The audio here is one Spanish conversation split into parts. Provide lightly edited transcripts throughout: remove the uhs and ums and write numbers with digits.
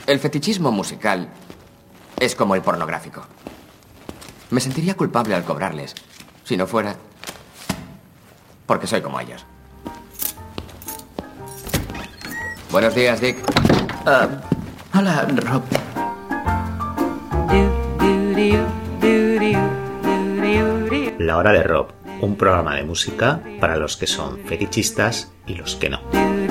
El fetichismo musical es como el pornográfico. Me sentiría culpable al cobrarles, si no fuera porque soy como ellos. Buenos días, Dick. Hola, Rob. La Hora de Rob, un programa de música para los que son fetichistas y los que no.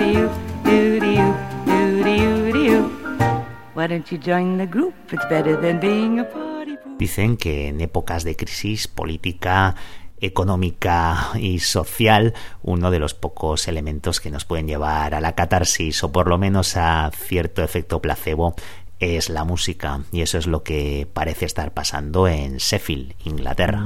Dicen que en épocas de crisis política, económica y social, uno de los pocos elementos que nos pueden llevar a la catarsis o por lo menos a cierto efecto placebo es la música, y eso es lo que parece estar pasando en Sheffield, Inglaterra.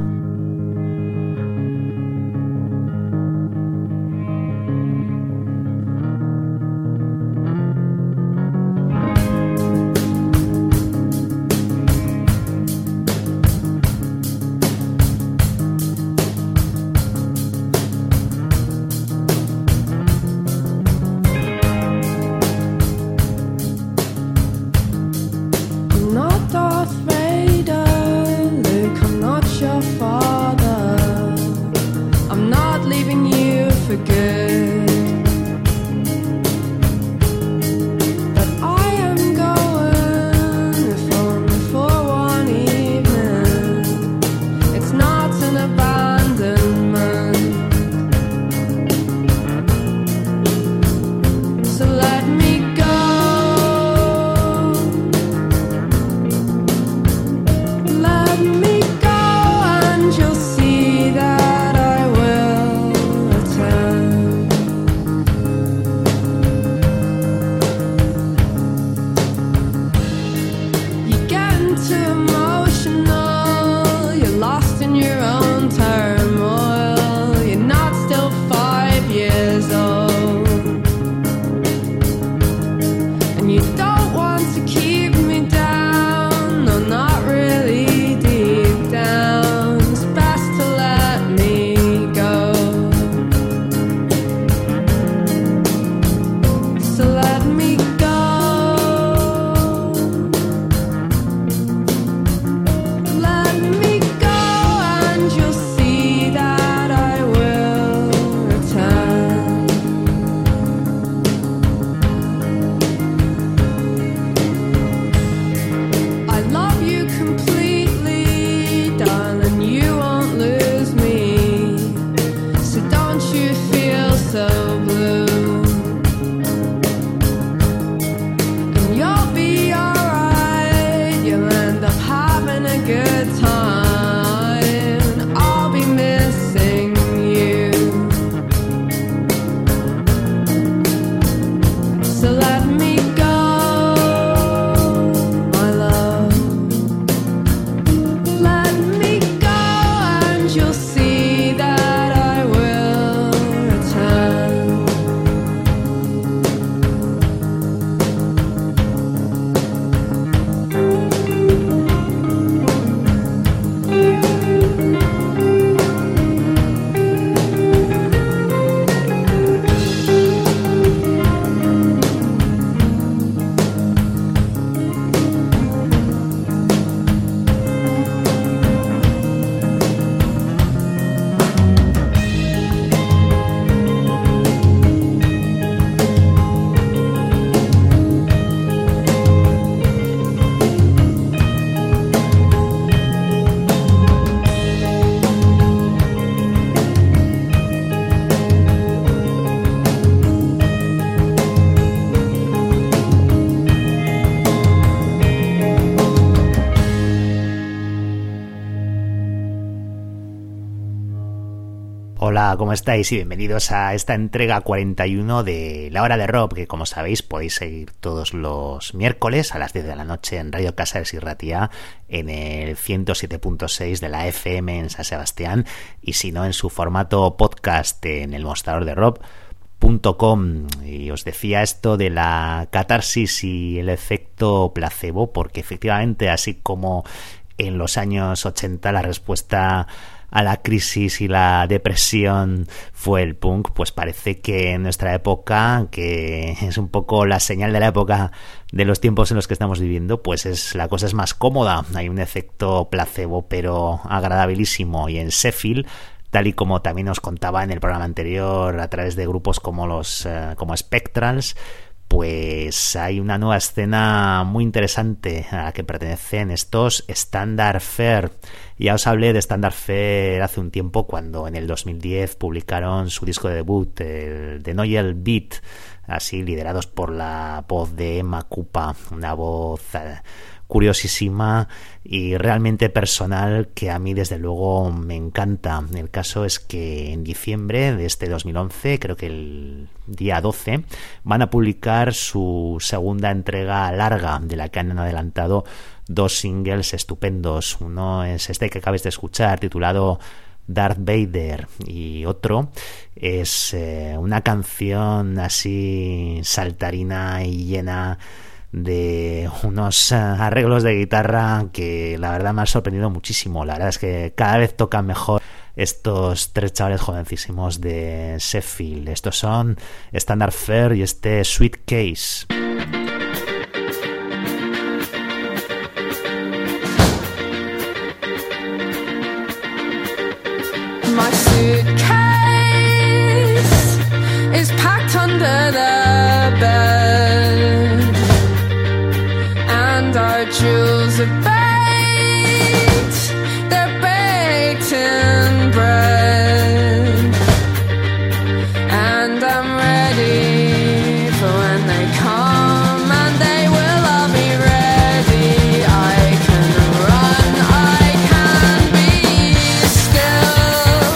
Hola, ¿cómo estáis? Y bienvenidos a esta entrega 41 de La Hora de Rob, que como sabéis podéis seguir todos los miércoles a las 10 de la noche en Radio Casares y Ratia, en el 107.6 de la FM en San Sebastián, y si no en su formato podcast en el mostrador de rob.com. Y os decía esto de la catarsis y el efecto placebo, porque efectivamente, así como en los años 80 la respuesta a la crisis y la depresión fue el punk, pues parece que en nuestra época, que es un poco la señal de la época de los tiempos en los que estamos viviendo, pues la cosa es más cómoda. Hay un efecto placebo pero agradabilísimo, y en Sheffield, tal y como también os contaba en el programa anterior a través de grupos como como Spectrals, pues hay una nueva escena muy interesante a la que pertenecen estos Standard Fair. Ya os hablé de Standard Fair hace un tiempo, cuando en el 2010 publicaron su disco de debut, el de Noel Beat, así liderados por la voz de Emma Cupa, una voz curiosísima y realmente personal que a mí desde luego me encanta. El caso es que en diciembre de este 2011, creo que el día 12, van a publicar su segunda entrega larga, de la que han adelantado 2 singles estupendos. Uno es este que acabáis de escuchar, titulado Darth Vader, y otro es una canción así saltarina y llena de unos arreglos de guitarra que la verdad me ha sorprendido muchísimo. La verdad es que cada vez tocan mejor estos 3 chavales jovencísimos de Sheffield. Estos son Standard Fair y este Sweet Case. My suitcase is packed under the bed, and our jewels are baked, they're baked in bread, and I'm ready for when they come, and they will all be ready. I can run, I can be still.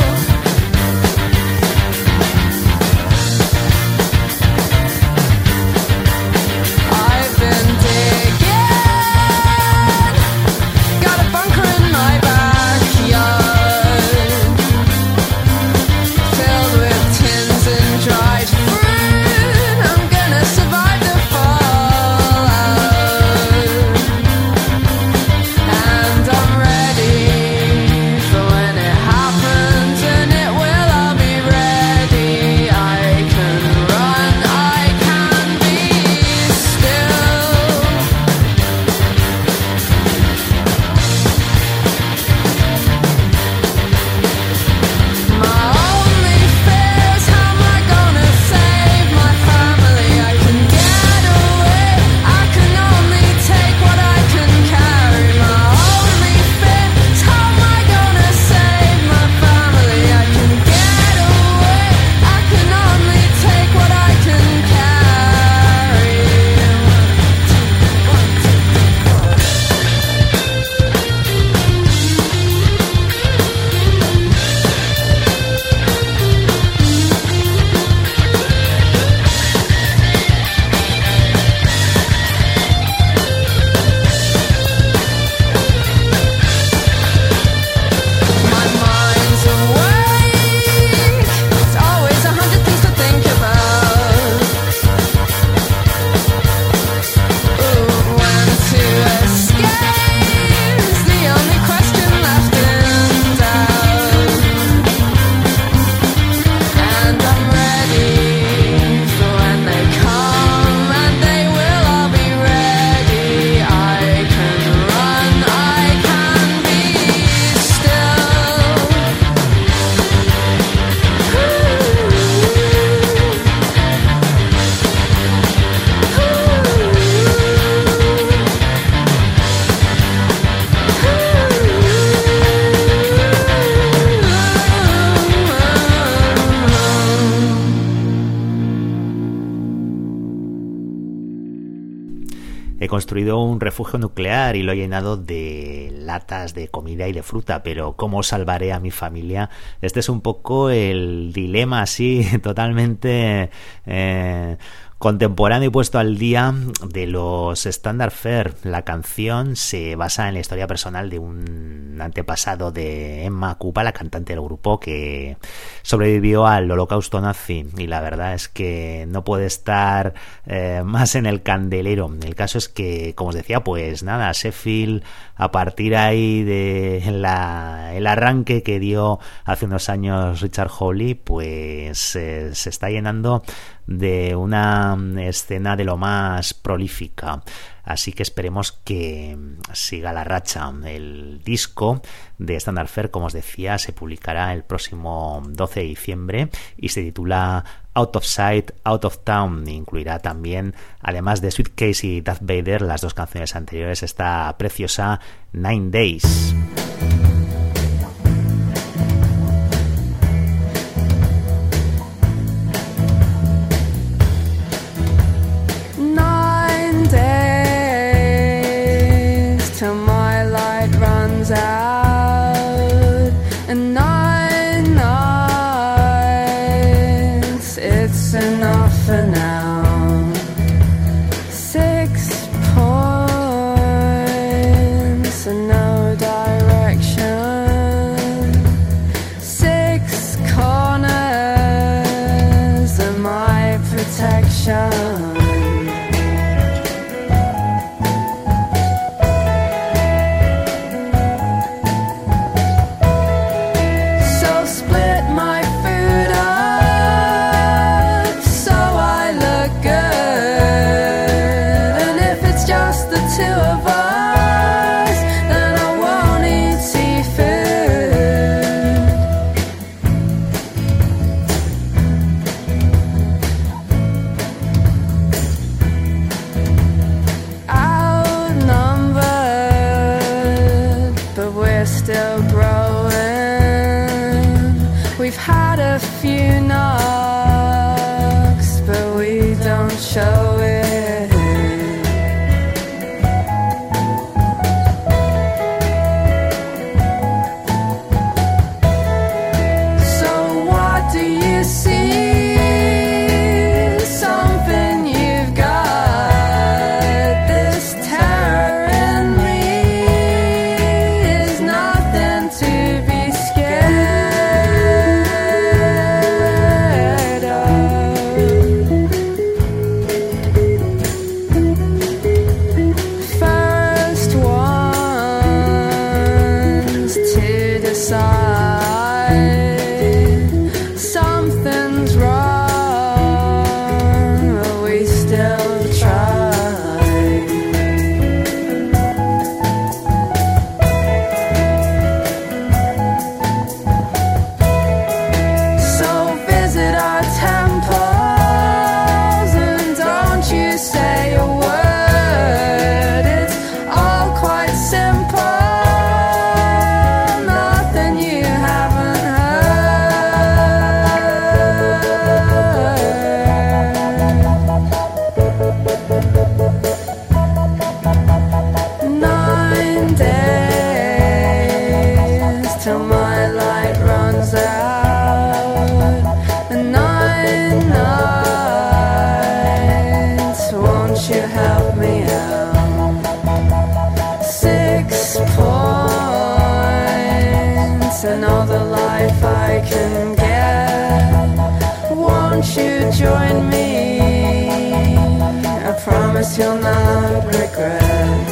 I've been digging, got a bunker in my backyard, filled with tins and dried fruit. I'm gonna survive the fallout, and I'm ready for when it happens, and it will all be ready. I can run, I can be still. My only fear is how am I gonna save my family? I can get away, I can only take what I can carry. My only fear is how am I gonna save my family? I can get away, I can only take what I can carry. My mind's awake, it's always 100 things to think about. Ooh, when to escape is the only question left in doubt. And I'm ready for when they come, and they will all be ready. I can run, I can be still. He construido un refugio nuclear y lo he llenado de latas de comida y de fruta, pero ¿cómo salvaré a mi familia? Este es un poco el dilema así totalmente contemporáneo y puesto al día de los Standard Fare. La canción se basa en la historia personal de un antepasado de Emma Koopa, la cantante del grupo, que sobrevivió al holocausto nazi, y la verdad es que no puede estar más en el candelero. El caso es que, como os decía, pues nada, Sheffield, a partir ahí de el arranque que dio hace unos años Richard Hawley, pues se está llenando de una escena de lo más prolífica, así que esperemos que siga la racha. El disco de Standard Fare, como os decía, se publicará el próximo 12 de diciembre y se titula Out of Sight, Out of Town. Incluirá también, además de Suitcase y Darth Vader, las dos canciones anteriores, esta preciosa 9 Days. Till my light runs out, and 9 nights, it's enough for now. 6 points and no direction, 6 corners and my protection. Show it. So what do you see? Something you've got. This terror in me is nothing to be scared of. Something's wrong, but we still try. So visit our temples and don't you say a word. It's all quite simple. Till my light runs out, and 9 nights, won't you help me out? 6 points and all the life I can get. Won't you join me? I promise you'll not regret.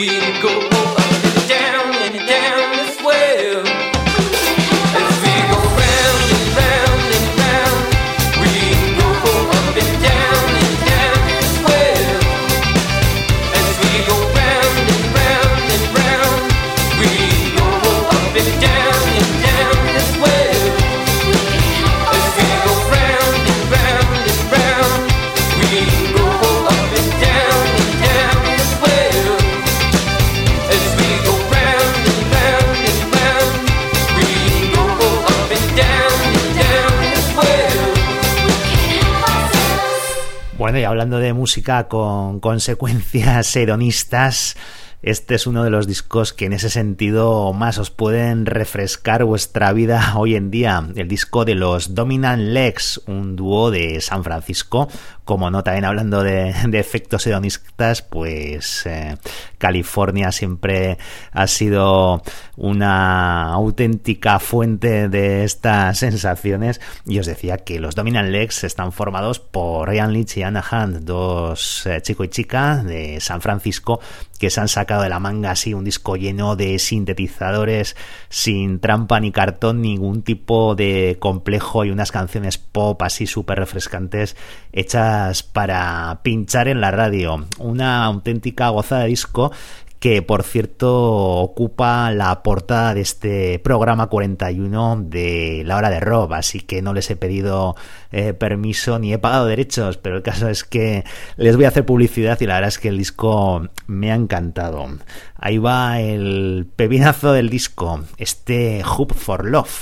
Bueno, y hablando de música con consecuencias hedonistas, este es uno de los discos que en ese sentido más os pueden refrescar vuestra vida hoy en día. El disco de los Dominant Legs, un dúo de San Francisco. Como no, también hablando de efectos hedonistas, pues California siempre ha sido una auténtica fuente de estas sensaciones. Y os decía que los Dominant Legs están formados por Ryan Leach y Anna Hunt, dos chico y chica de San Francisco, que se han sacado de la manga así un disco lleno de sintetizadores, sin trampa ni cartón, ningún tipo de complejo, y unas canciones pop así súper refrescantes hechas para pinchar en la radio. Una auténtica gozada de disco que, por cierto, ocupa la portada de este programa 41 de La Hora de Rob, así que no les he pedido permiso ni he pagado derechos, pero el caso es que les voy a hacer publicidad y la verdad es que el disco me ha encantado. Ahí va el pepinazo del disco, este Hoop for Love.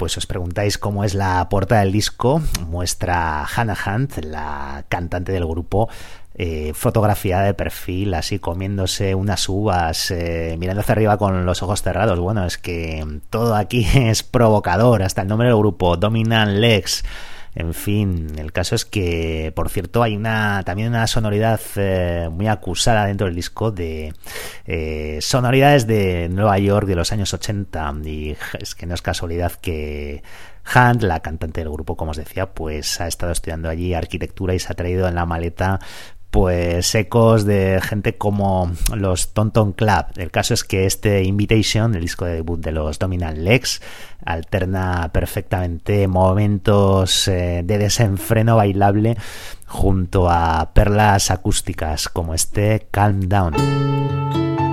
pues os preguntáis cómo es la portada del disco, muestra Hannah Hunt, la cantante del grupo, fotografiada de perfil, así comiéndose unas uvas, mirando hacia arriba con los ojos cerrados. Bueno, es que todo aquí es provocador, hasta el nombre del grupo, Dominant Legs. En fin, el caso es que, por cierto, hay también una sonoridad muy acusada dentro del disco de sonoridades de Nueva York de los años 80, y es que no es casualidad que Hunt, la cantante del grupo, como os decía, pues ha estado estudiando allí arquitectura y se ha traído en la maleta pues ecos de gente como los Tonton Club. El caso es que este Invitation, el disco de debut de los Dominant Legs, alterna perfectamente momentos de desenfreno bailable junto a perlas acústicas como este Calm Down.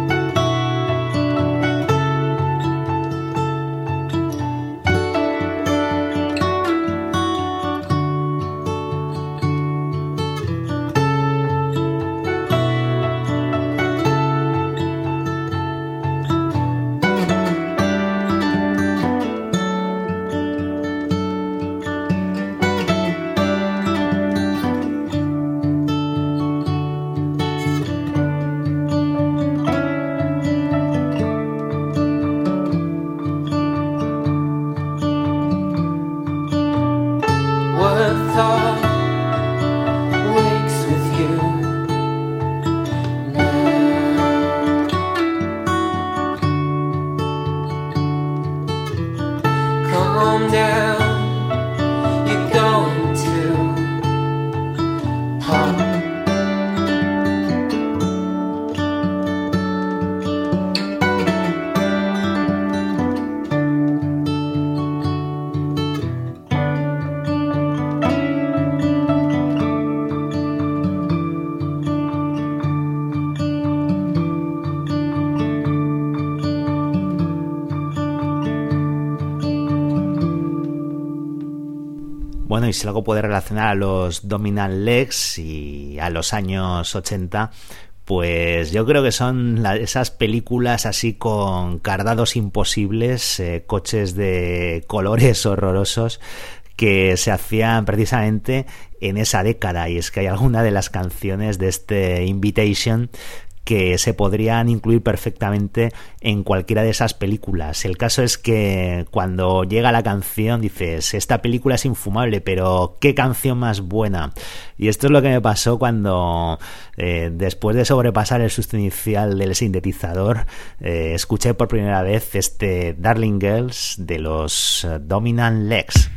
Bueno, y si algo puede relacionar a los Dominant Legs y a los años 80, pues yo creo que son esas películas así con cardados imposibles, coches de colores horrorosos que se hacían precisamente en esa década. Y es que hay alguna de las canciones de este Invitation que se podrían incluir perfectamente en cualquiera de esas películas. El caso es que cuando llega la canción dices, esta película es infumable, pero qué canción más buena. Y esto es lo que me pasó cuando después de sobrepasar el susto inicial del sintetizador, escuché por primera vez este Darling Girls de los Dominant Legs.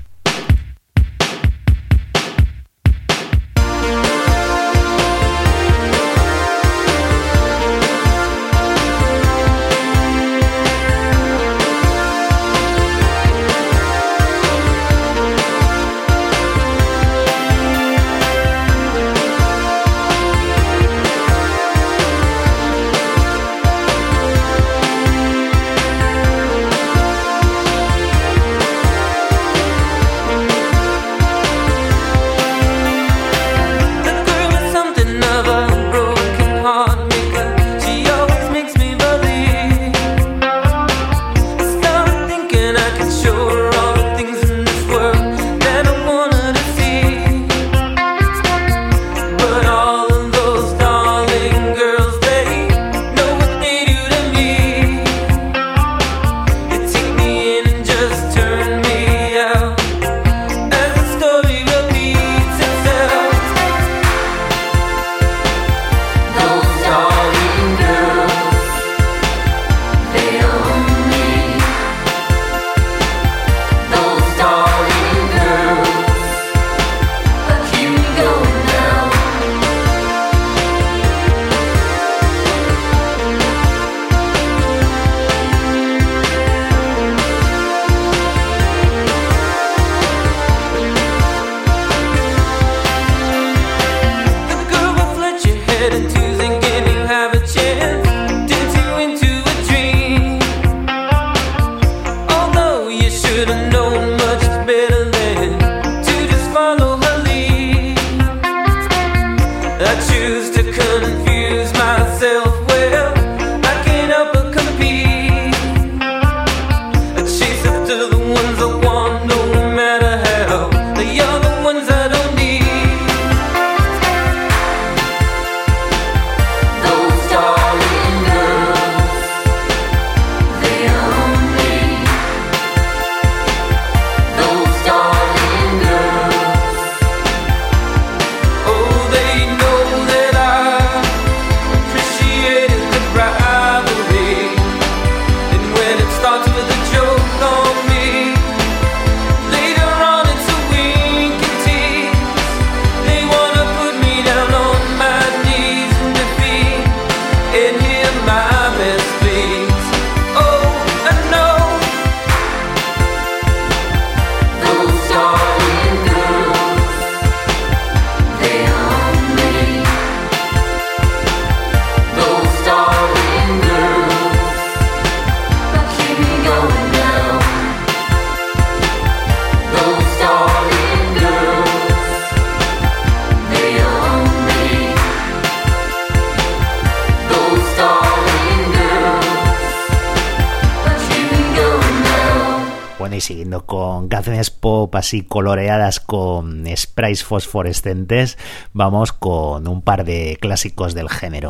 siguiendo con canciones pop así coloreadas con sprays fosforescentes, vamos con un par de clásicos del género.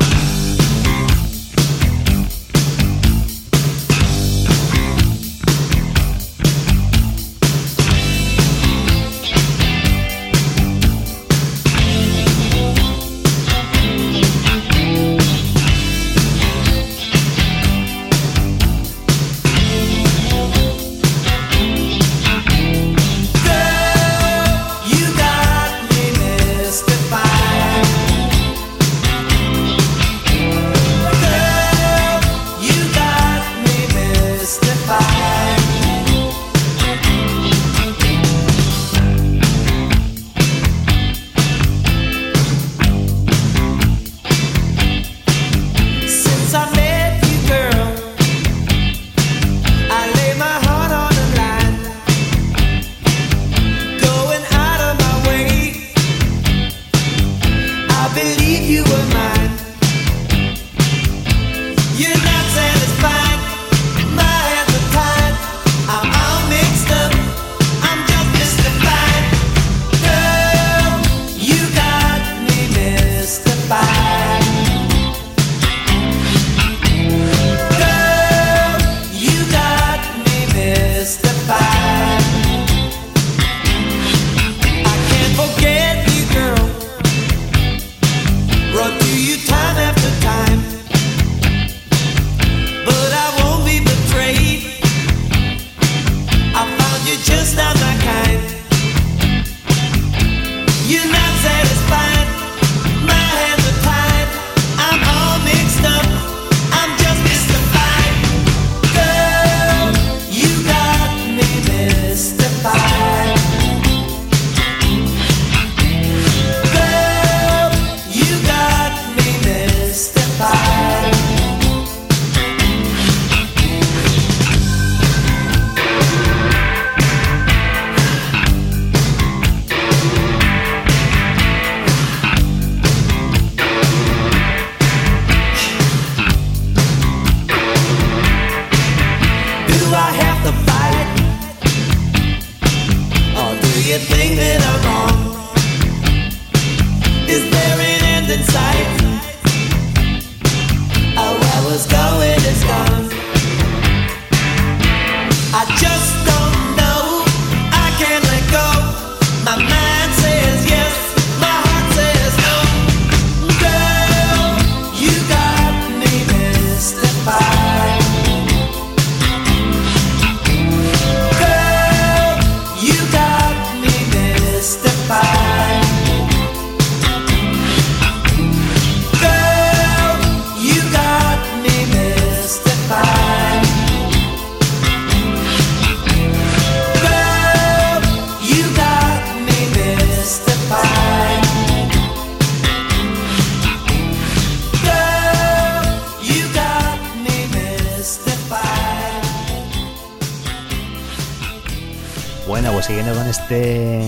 Bueno, pues siguiendo con este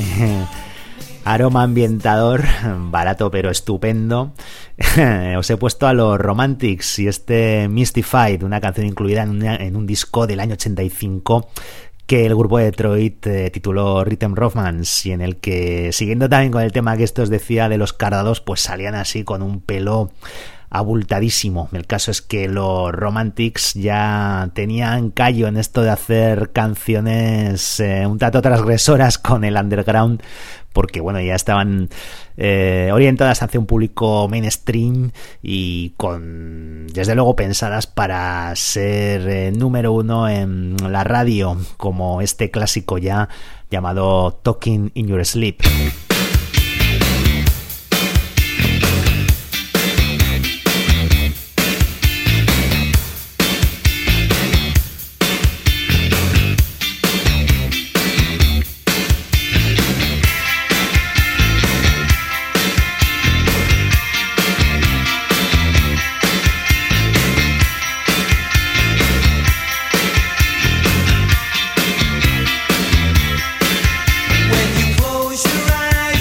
aroma ambientador, barato pero estupendo, os he puesto a los Romantics y este Mystified, una canción incluida en un disco del año 85 que el grupo de Detroit tituló Rhythm Romance, y en el que, siguiendo también con el tema que esto os decía de los cardados, pues salían así con un pelo abultadísimo. El caso es que los Romantics ya tenían callo en esto de hacer canciones un tanto transgresoras con el underground, porque bueno, ya estaban orientadas hacia un público mainstream y con, desde luego, pensadas para ser número uno en la radio, como este clásico ya llamado Talking in Your Sleep. When you close your eyes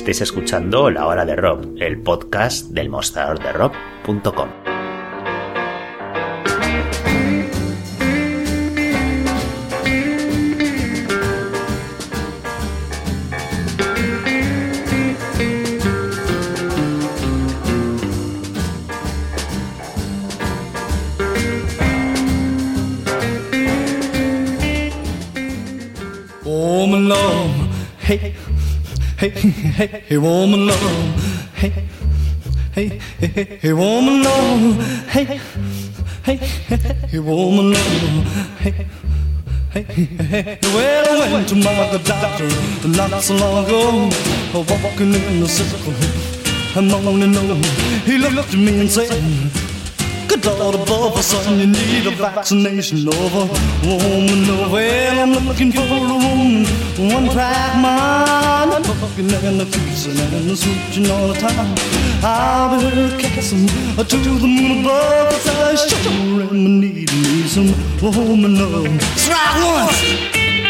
Estáis escuchando La Hora de Rob, el podcast del mostradorderob.com. Woman love, hey, hey, hey, hey, woman love, hey, hey, hey, hey, woman love, hey, hey, hey, woman love, hey, hey, hey. Well, I went to my doctor not so long ago, walking in the circle, I'm on and on. He looked at me and said, good Lord above, son, you need a vaccination of a woman. Well, I'm looking for a woman, one track mind, fucking and the kissing and the switching all the time. I'll be her kissing to the moon above, 'cause I sure am needing me some woman love. Strike once.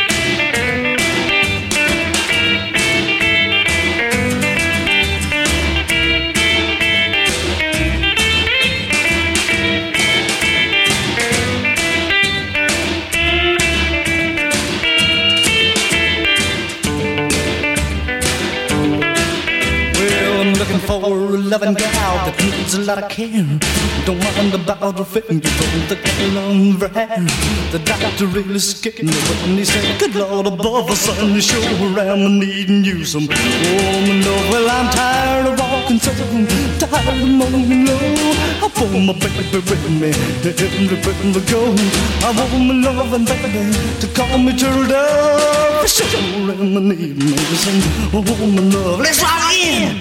For a loving gal that needs a lot of care. Don't mind about her finger, the color of her hair. The doctor really scared me when he said, good Lord above us, son, you sure am needing you some woman love. Well, I'm tired of walking so, tired of moaning low. I want my baby with me, everywhere we go. I want my loving baby to call me turtle dove. Sure am needing me some woman love. Let's rock in!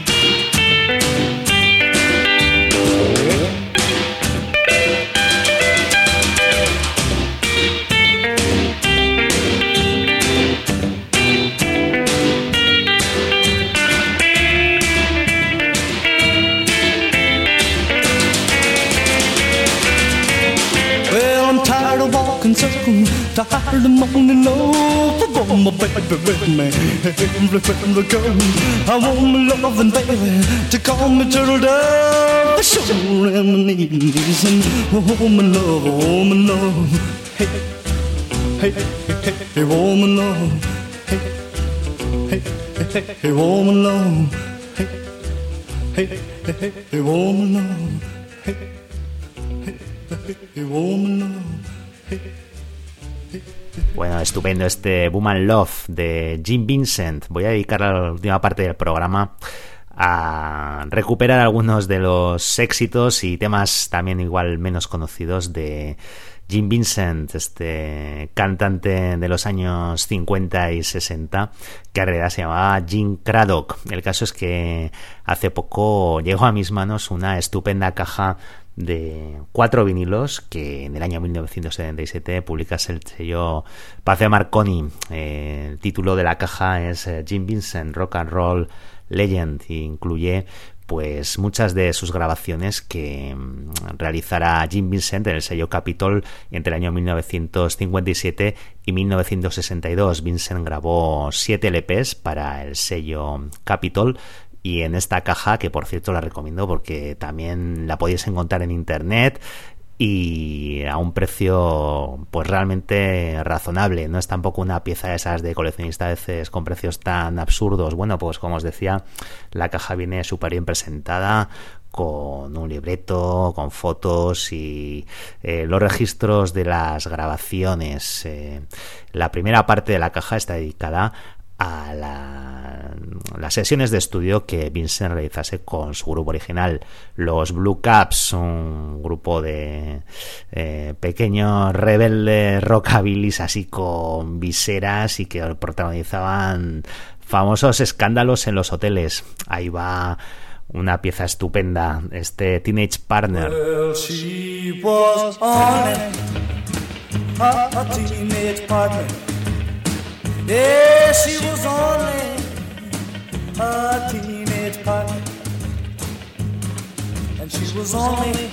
Tired of moaning low, I want my baby with me, everywhere we go. I want my loving baby to call me turtle dove. I sure am needing some woman love, hey, hey, hey, hey, woman love, hey, hey, hey, hey, woman love, hey, hey, hey, hey, woman love, hey, hey, hey, woman love, hey. Bueno, estupendo este Woman Love de Jim Vincent. Voy a dedicar la última parte del programa a recuperar algunos de los éxitos y temas también igual menos conocidos de Jim Vincent, este cantante de los años 50 y 60, que en realidad se llamaba Jim Craddock. El caso es que hace poco llegó a mis manos una estupenda caja de 4 vinilos que en el año 1977 publicase el sello Pace Marconi. El título de la caja es Jim Vincent Rock and Roll Legend y incluye pues muchas de sus grabaciones que realizará Jim Vincent en el sello Capitol entre el año 1957 y 1962. Vincent grabó 7 LPs para el sello Capitol. Y en esta caja, que por cierto la recomiendo porque también la podéis encontrar en internet y a un precio pues realmente razonable. No es tampoco una pieza de esas de coleccionista a veces con precios tan absurdos. Bueno, pues como os decía, la caja viene súper bien presentada, con un libreto, con fotos y los registros de las grabaciones. La primera parte de la caja está dedicada a las sesiones de estudio que Vincent realizase con su grupo original, los Blue Caps, un grupo de pequeños rebeldes rockabilis así con viseras y que protagonizaban famosos escándalos en los hoteles. Ahí va una pieza estupenda, este Teenage Partner. Well, she was only a teenage partner. Yeah, she was only a teenage partner. And she was only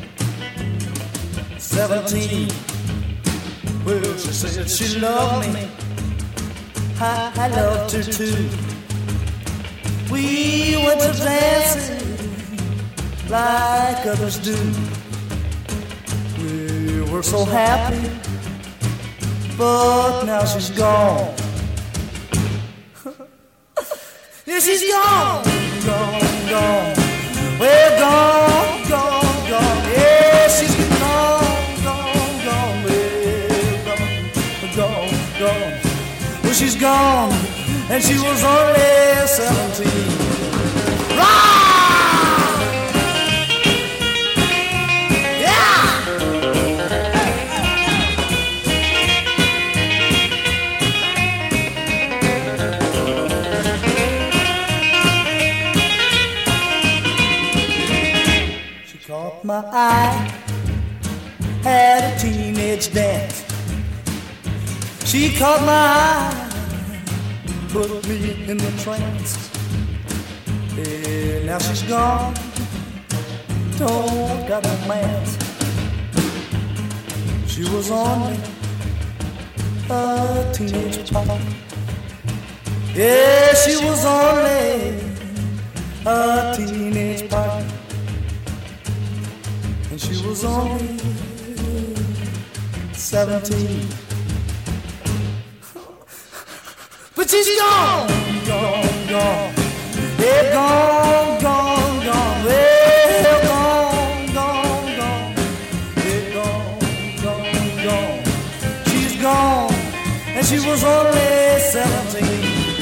17. Well, she said she loved me. I loved her too. We went to dancing like others do. We were so happy, but now she's gone. Yeah, she's gone, gone, gone. Well, gone, gone, gone. Yeah, she's gone, gone, gone. Well, gone, gone, gone. Well, she's gone, and she was only 17. Rock! Yeah! She caught my eye at a teenage dance. She caught my eye, put me in the trance. Yeah, now she's gone, don't got romance. She was only a teenage pop. Yeah, she was only a teenage pop. And she was only 17. But she's gone, gone, gone. Yeah, gone, gone, gone. Well, gone, gone, gone. Yeah, gone, gone, gone. She's gone, and she was only 17.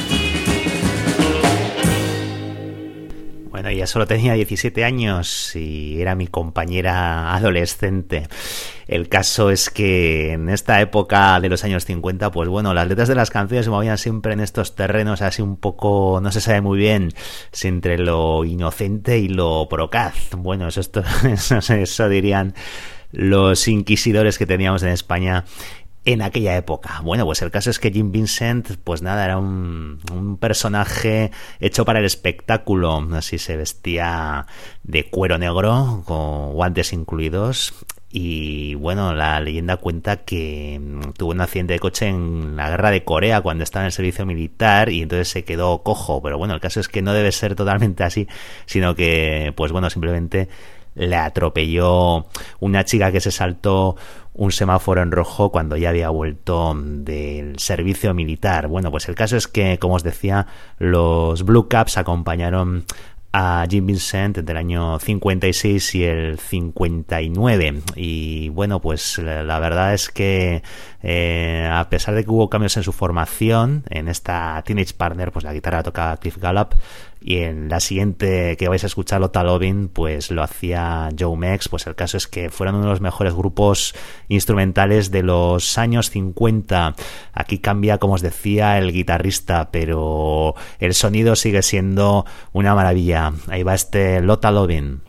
Bueno, ella solo tenía 17 años y era mi compañera adolescente. El caso es que en esta época de los años 50, pues bueno, las letras de las canciones se movían siempre en estos terrenos así un poco, no se sabe muy bien, si entre lo inocente y lo procaz. Bueno, eso dirían los inquisidores que teníamos en España en aquella época. Bueno, pues el caso es que Jim Vincent, pues nada, era un personaje hecho para el espectáculo. Así se vestía de cuero negro, con guantes incluidos. Y bueno, la leyenda cuenta que tuvo un accidente de coche en la guerra de Corea cuando estaba en el servicio militar y entonces se quedó cojo. Pero bueno, el caso es que no debe ser totalmente así, sino que, pues bueno, simplemente le atropelló una chica que se saltó un semáforo en rojo cuando ya había vuelto del servicio militar. Bueno, pues el caso es que, como os decía, los Blue Caps acompañaron a Jim Vincent entre el año 56 y el 59 y bueno, pues la verdad es que a pesar de que hubo cambios en su formación, en esta Teenage Partner pues la guitarra la tocaba Cliff Gallup y en la siguiente que vais a escuchar, Lotta Lovin, pues lo hacía Joe Mex. Pues el caso es que fueron uno de los mejores grupos instrumentales de los años 50. Aquí cambia, como os decía, el guitarrista, pero el sonido sigue siendo una maravilla. Ahí va este Lotta Lovin.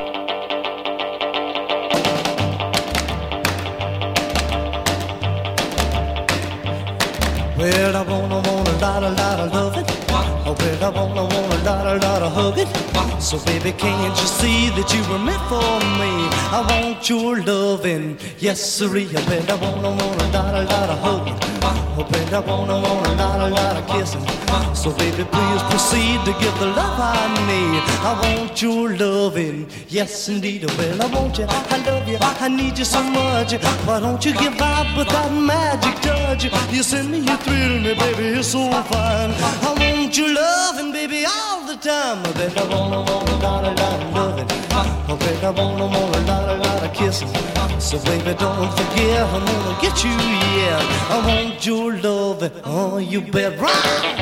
Well, I wanna lot of love it. Oh, well, I wanna lot of hug it. So baby, can't you see that you were meant for me? I want your loving, yes sirree. Oh, well, I wanna lot of hug it. Oh, well, I wanna lot of kissing. So baby, please proceed to give the love I need. I want your loving, yes indeed. Oh, well, I want you, I love you, I need you so much. Why don't you give out with that magic touch? You send me, you thrill me, baby, you're so fine. I want your loving, baby, all the time. I bet I wanna lot of loving. I bet I wanna lot of kissing. So baby, don't forget, I'm gonna get you, yeah. I want your loving, oh, you bet right.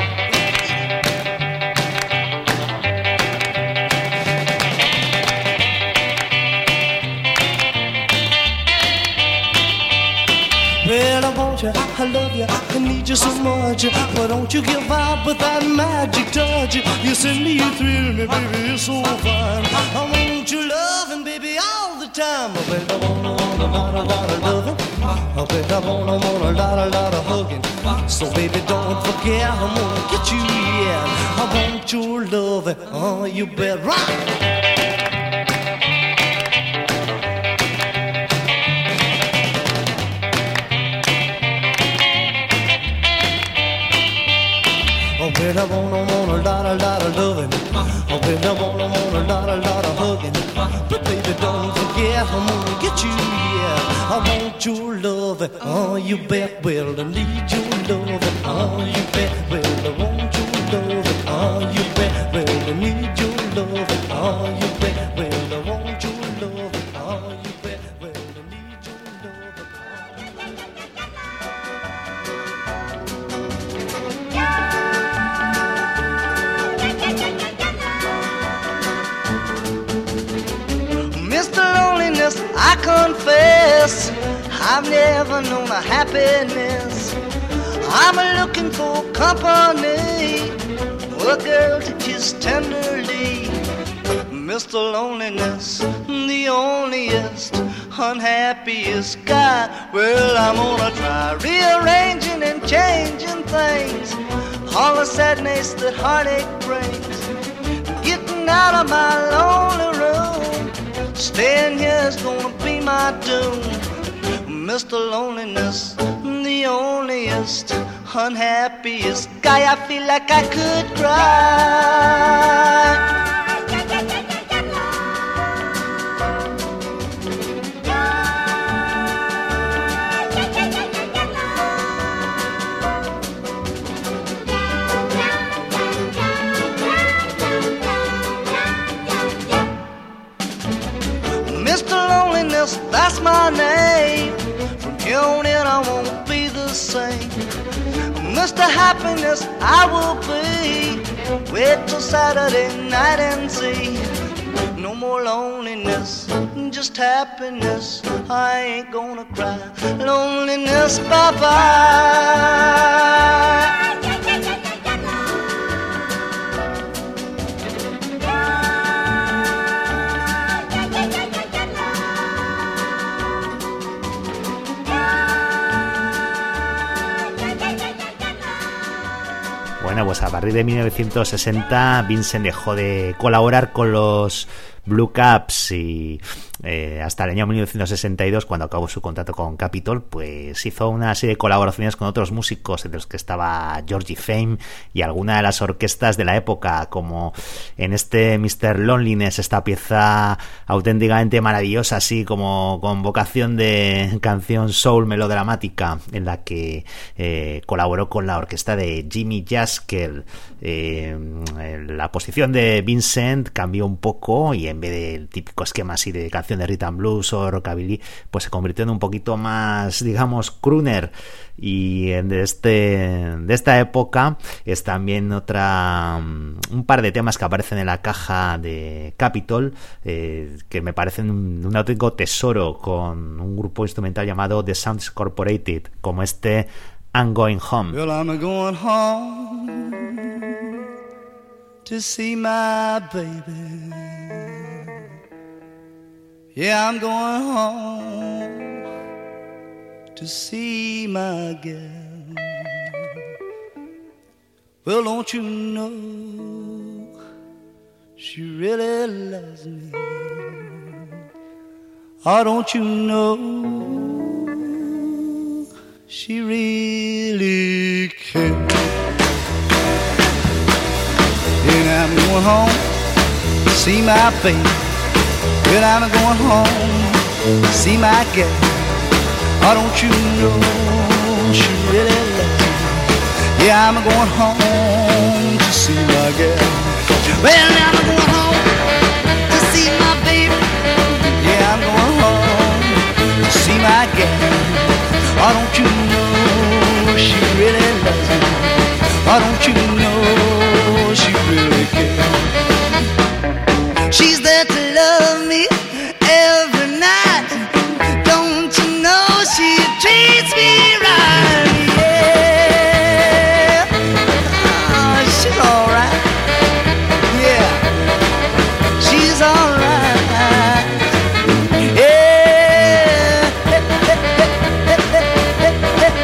Well, I want you, I love you, I need you so much. Why don't you give out with that magic touch? You send me, you thrill me, baby, you're so fine. I want your loving, baby, all the time. I bet I wanna lot of loving. I bet I wanna lot of hugging. So baby, don't forget, I'm gonna get you, yeah. I want your loving, oh, you bet right. when I wanna lot of loving. When I wanna lot of hugging. But baby, don't forget, I'm gonna get you, yeah. I want your loving, oh, you bet. Well, I need your loving, oh, you bet. Well, I want your loving, oh, you bet. Well, I need your loving, oh, you bet. Well, I want your loving, oh, you bet. Well, I need your loving, Mr. Loneliness, I confess, I've never known a happiness. I'm looking for company, a girl to kiss tenderly. Mr. Loneliness, the onlyest, unhappiest guy. Well, I'm gonna try rearranging and changing things, all the sadness that heartache brings. Getting out of my lonely room, staying here is gonna be my doom. Mr. Loneliness, the onlyest, unhappiest guy. I feel like I could cry. Mr. Loneliness, that's my name. From here on in I won't be the same. Mr. Happiness, I will be. Wait till Saturday night and see. No more loneliness, just happiness. I ain't gonna cry. Loneliness, bye-bye. Bueno, pues a partir de 1960 Vincent dejó de colaborar con los Blue Caps y hasta el año 1962, cuando acabó su contrato con Capitol, pues hizo una serie de colaboraciones con otros músicos, entre los que estaba Georgie Fame y alguna de las orquestas de la época, como en este Mr. Loneliness, esta pieza auténticamente maravillosa, así como con vocación de canción soul melodramática, en la que colaboró con la orquesta de Jimmy Jaskell. La posición de Vincent cambió un poco y en vez del típico esquema así de canción de rhythm and blues o rockabilly, pues se convirtió en un poquito más, digamos, crooner. Y de esta época es también un par de temas que aparecen en la caja de Capitol, que me parecen un auténtico tesoro, con un grupo instrumental llamado The Sounds Incorporated, como este I'm Going Home. Well, I'm going home to see my baby. Yeah, I'm going home to see my girl. Well, don't you know she really loves me? Oh, don't you know she really cares? And I'm going home to see my baby. Well, I'm going home to see my girl. Oh, don't you know she really loves me? Yeah, I'm going home to see my girl. Well, I'm going home to see my baby. Yeah, I'm going home to see my girl. Oh, don't you know she really loves me? Oh, don't you know she really cares? She's there to love me every night. Don't you know she treats me right? Yeah, oh, she's alright. Yeah, she's alright. Yeah,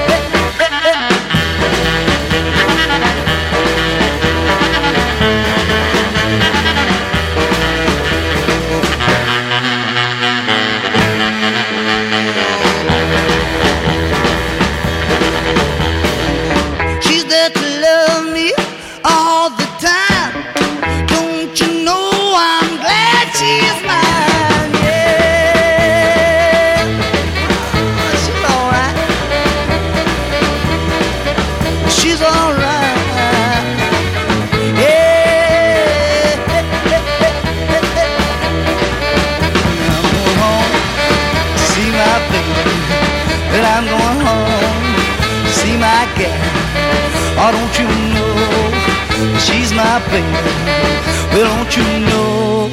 Oh, don't you know she's my baby? Well, don't you know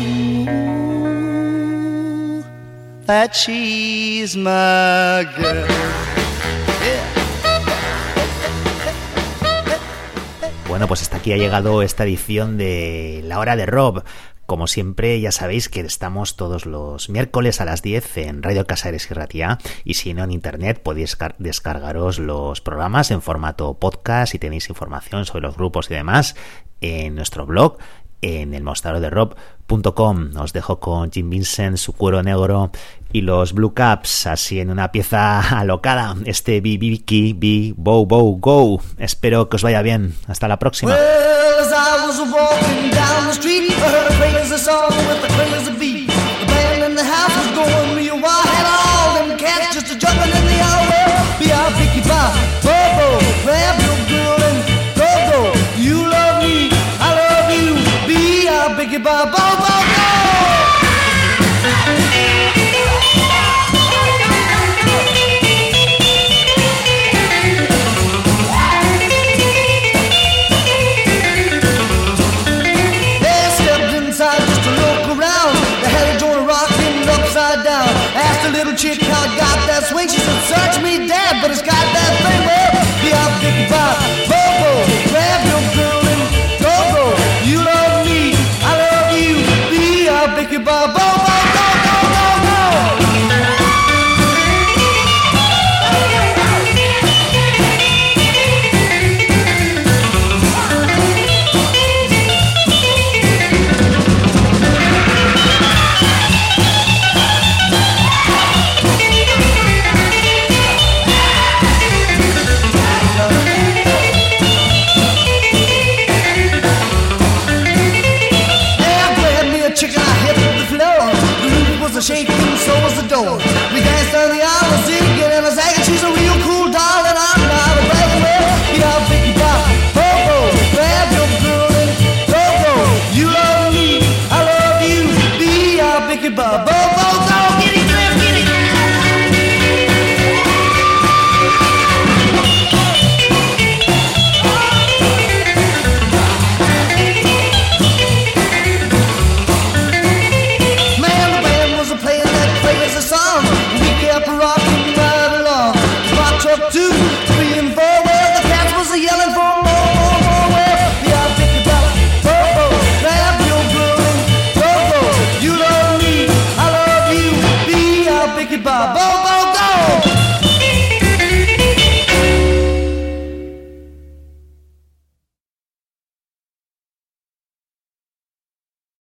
that she's my girl? Bueno, pues hasta aquí ha llegado esta edición de La Hora de Rob. Como siempre, ya sabéis que estamos todos los miércoles a las 10 en Radio Casares y Ratia, y si no en internet podéis descargaros los programas en formato podcast y tenéis información sobre los grupos y demás en nuestro blog en elmostradorderob.com. Os dejo con Jim Vincent, Su Cuero Negro y los Blue Caps, así en una pieza alocada, este Biki Bi Bow Bow Go. Espero que os vaya bien. Hasta la próxima. Well, as I was walking down the street, I heard a crazy song with a crazy beat. The band in the house was going real wild, had all them cats just a jumping in the air. B-I-Biki Bop, Bobo, grab your girl and go-go. You love me, I love you. B-I-Biki Bop, Bobo, go! Little chick, how I got that swing. She said, search me, Dad, but it's got that thing. Well, B-I-Biki Bop, Bobo, grab your girl and go-go. You love me, I love you. B-I-Biki Bop, Bobo, go, go, go, go. Shaking, so was the door.